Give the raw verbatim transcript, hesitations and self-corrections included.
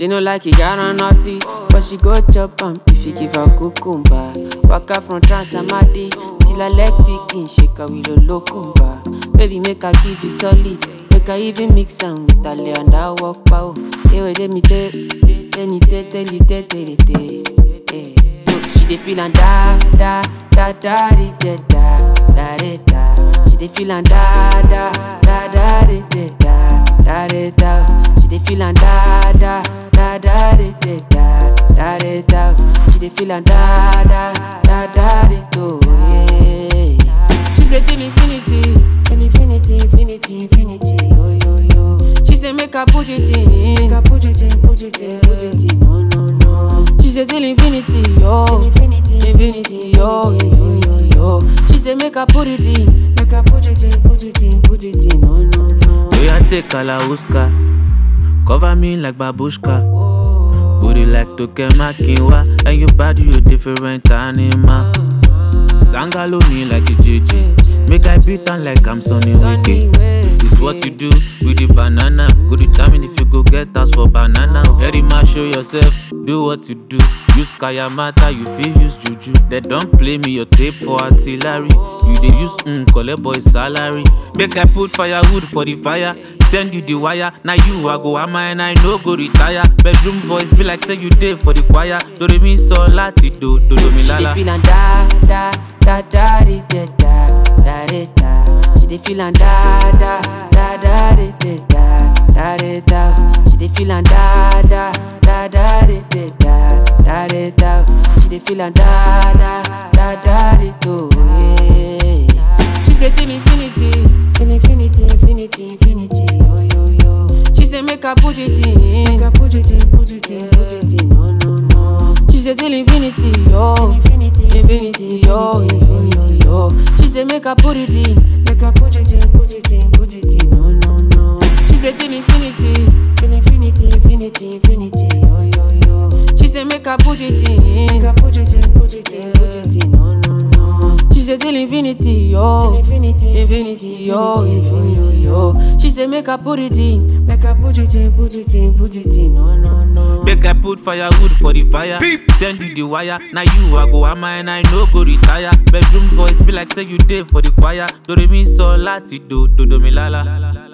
She no like it, got on naughty, but she go chop am if you give her cucumber. Waka from Transamadi till I leg picking, shake her with a locumba. Baby, make her give you solid, make her even mix am with a lay and I walk pow. Hey, wait, let me tell, tell me tell, tell me tell, tell me tell. So she dey feel and da da da da da da da da da. She dey feel and da da da da da da da da da. She dey feel and da da da da da da da da da. She dey feel and da da da da da do. She say till infinity, till infinity, infinity, infinity, yo yo yo. She say make her put it in, make her put it in, put it in, put it in, no no no. She say till infinity, yo, till infinity, infinity, yo, infinity, yo. She say make her put it in, make her put it in, put it in, put it in, no no no. We a take Kalauska, cover me like babushka. Booty like Tokema Kinwa, and your body you different animal. Sangalo me like a J J, make I beat on like I'm Sonny Wiki. It's what you do with the banana. Go determine if you go get us for banana. Very much show yourself, do what you do. Use Kayamata, you feel use Juju. They don't play me your tape for artillery. You they use mm, collect boy salary. Make I put firewood for the fire. Send you the wire. Now you I go ama and I no go retire. Bedroom voice be like say you did for the choir. Do re mi so lati do do do mi lala. She dey feel and da da da da da da da da. She dey feel and da da da da da da da da. She dey feel and da da da da da da da da. She dey feel and da da da da da do. She say till infinity, till infinity, infinity, infinity, yo yo yo. She say make her put it in, make her put it in, put it in, put it in, no no no. She say till infinity, yo, infinity, infinity, yo, infinity, yo. She say make her put it in, make her put it in, put it in, put it in, no no no. She say till infinity, till infinity, infinity, infinity, yo yo yo. She say make her put it in, make her put it in, put it in, put it in, no no no. She say till infinity, yo, infinity, infinity, yo, infinity, yo. She say make her put it in, make her put it in, put it in, put it in, no no no. Make I put firewood for the fire. Beep. Send you the wire. Now you I go ama and I no go retire. Bedroom voice be like say you did for the choir. Do re mi so lati do do do mi lala.